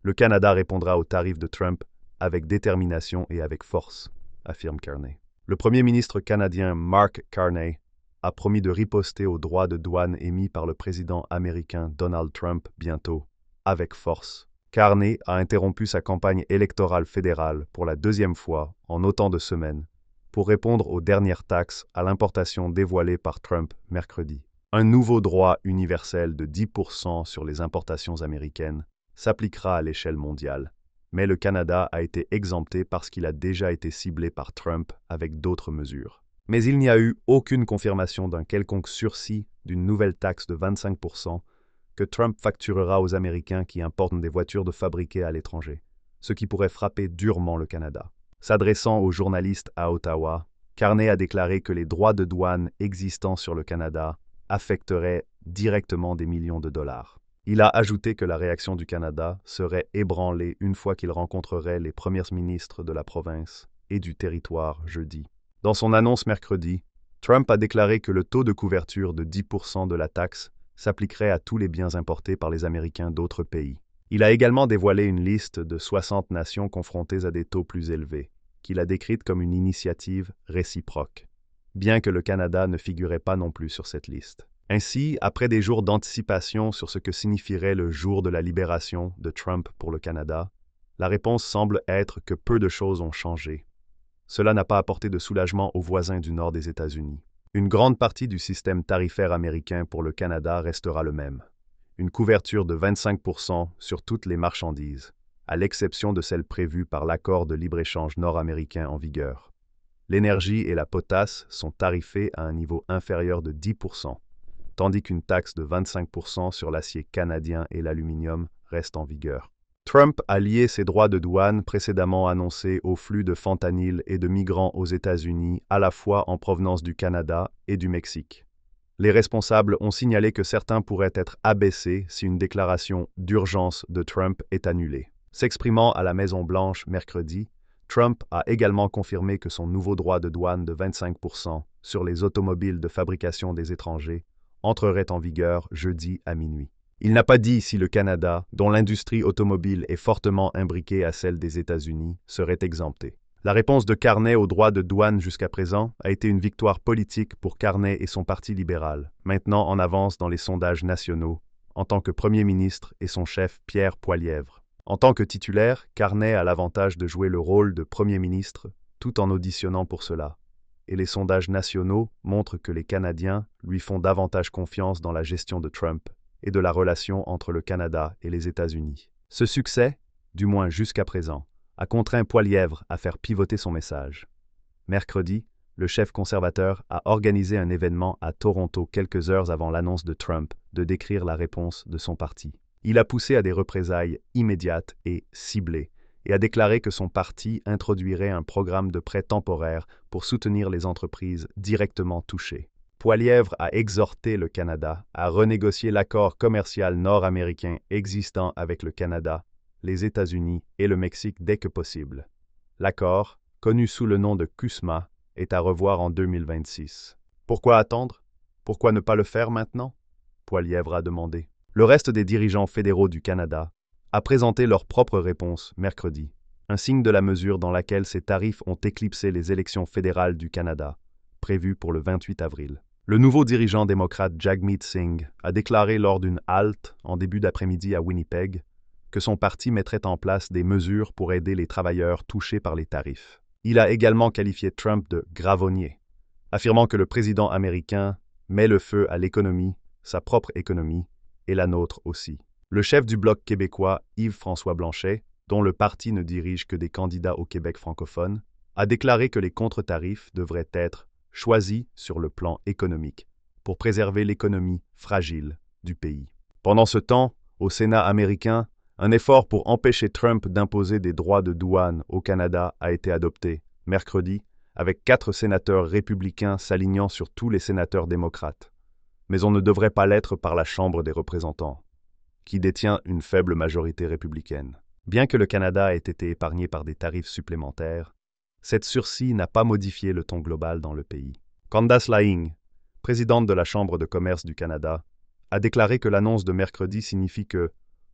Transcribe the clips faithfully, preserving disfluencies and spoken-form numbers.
Le Canada répondra aux tarifs de Trump avec détermination et avec force, affirme Carney. Le premier ministre canadien Mark Carney a promis de riposter aux droits de douane émis par le président américain Donald Trump bientôt, avec force. Carney a interrompu sa campagne électorale fédérale pour la deuxième fois en autant de semaines pour répondre aux dernières taxes à l'importation dévoilées par Trump mercredi. Un nouveau droit universel de dix pour cent sur les importations américaines s'appliquera à l'échelle mondiale, mais le Canada a été exempté parce qu'il a déjà été ciblé par Trump avec d'autres mesures. Mais il n'y a eu aucune confirmation d'un quelconque sursis d'une nouvelle taxe de vingt-cinq pour cent que Trump facturera aux Américains qui importent des voitures de fabriquées à l'étranger, ce qui pourrait frapper durement le Canada. S'adressant aux journalistes à Ottawa, Carney a déclaré que les droits de douane existants sur le Canada affecteraient directement des millions de dollars. Il a ajouté que la réaction du Canada serait ébranlée une fois qu'il rencontrerait les premiers ministres de la province et du territoire jeudi. Dans son annonce mercredi, Trump a déclaré que le taux de couverture de dix pour cent de la taxe s'appliquerait à tous les biens importés par les Américains d'autres pays. Il a également dévoilé une liste de soixante nations confrontées à des taux plus élevés, qu'il a décrite comme une initiative réciproque, bien que le Canada ne figurait pas non plus sur cette liste. Ainsi, après des jours d'anticipation sur ce que signifierait le jour de la libération de Trump pour le Canada, la réponse semble être que peu de choses ont changé. Cela n'a pas apporté de soulagement aux voisins du nord des États-Unis. Une grande partie du système tarifaire américain pour le Canada restera le même. Une couverture de vingt-cinq pour cent sur toutes les marchandises, à l'exception de celles prévues par l'accord de libre-échange nord-américain en vigueur. L'énergie et la potasse sont tarifées à un niveau inférieur de dix pour cent, tandis qu'une taxe de vingt-cinq pour cent sur l'acier canadien et l'aluminium reste en vigueur. Trump a lié ses droits de douane précédemment annoncés au flux de fentanyl et de migrants aux États-Unis, à la fois en provenance du Canada et du Mexique. Les responsables ont signalé que certains pourraient être abaissés si une déclaration d'urgence de Trump est annulée. S'exprimant à la Maison-Blanche mercredi, Trump a également confirmé que son nouveau droit de douane de vingt-cinq pour cent sur les automobiles de fabrication des étrangers entrerait en vigueur jeudi à minuit. Il n'a pas dit si le Canada, dont l'industrie automobile est fortement imbriquée à celle des États-Unis, serait exempté. La réponse de Carney aux droits de douane jusqu'à présent a été une victoire politique pour Carney et son parti libéral, maintenant en avance dans les sondages nationaux, en tant que premier ministre et son chef Pierre Poilievre. En tant que titulaire, Carney a l'avantage de jouer le rôle de premier ministre, tout en auditionnant pour cela. Et les sondages nationaux montrent que les Canadiens lui font davantage confiance dans la gestion de Trump et de la relation entre le Canada et les États-Unis. Ce succès, du moins jusqu'à présent, a contraint Poilievre à faire pivoter son message. Mercredi, le chef conservateur a organisé un événement à Toronto quelques heures avant l'annonce de Trump de décrire la réponse de son parti. Il a poussé à des représailles immédiates et ciblées et a déclaré que son parti introduirait un programme de prêts temporaires pour soutenir les entreprises directement touchées. Poilievre a exhorté le Canada à renégocier l'accord commercial nord-américain existant avec le Canada, les États-Unis et le Mexique dès que possible. L'accord, connu sous le nom de CUSMA, est à revoir en deux mille vingt-six. Pourquoi attendre? Pourquoi ne pas le faire maintenant? Poilievre a demandé. Le reste des dirigeants fédéraux du Canada a présenté leur propre réponse mercredi, un signe de la mesure dans laquelle ces tarifs ont éclipsé les élections fédérales du Canada, prévues pour le vingt-huit avril. Le nouveau dirigeant démocrate Jagmeet Singh a déclaré lors d'une halte en début d'après-midi à Winnipeg que son parti mettrait en place des mesures pour aider les travailleurs touchés par les tarifs. Il a également qualifié Trump de « gravonnier », affirmant que le président américain met le feu à l'économie, sa propre économie, et la nôtre aussi. Le chef du Bloc québécois, Yves-François Blanchet, dont le parti ne dirige que des candidats au Québec francophone, a déclaré que les contre-tarifs devraient être choisis sur le plan économique pour préserver l'économie fragile du pays. Pendant ce temps, au Sénat américain, un effort pour empêcher Trump d'imposer des droits de douane au Canada a été adopté mercredi, avec quatre sénateurs républicains s'alignant sur tous les sénateurs démocrates. Mais on ne devrait pas l'être par la Chambre des représentants, qui détient une faible majorité républicaine. Bien que le Canada ait été épargné par des tarifs supplémentaires, cette sursis n'a pas modifié le ton global dans le pays. Candace Laing, présidente de la Chambre de commerce du Canada, a déclaré que l'annonce de mercredi signifie que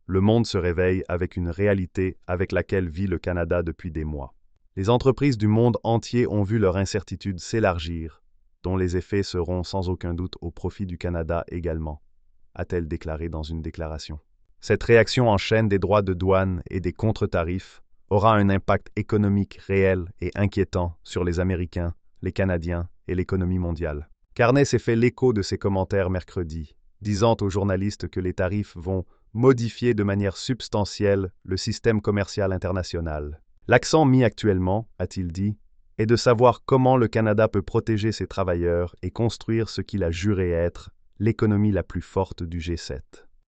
le monde se réveille avec une réalité avec laquelle vit le Canada depuis des mois. Les entreprises du monde entier ont vu leur incertitude s'élargir, dont les effets seront sans aucun doute au profit du Canada également, a-t-elle déclaré dans une déclaration. Cette réaction en chaîne des droits de douane et des contre-tarifs aura un impact économique réel et inquiétant sur les Américains, les Canadiens et l'économie mondiale. Carney s'est fait l'écho de ses commentaires mercredi, disant aux journalistes que les tarifs vont modifier de manière substantielle le système commercial international. L'accent mis actuellement, a-t-il dit, est de savoir comment le Canada peut protéger ses travailleurs et construire ce qu'il a juré être l'économie la plus forte du G sept.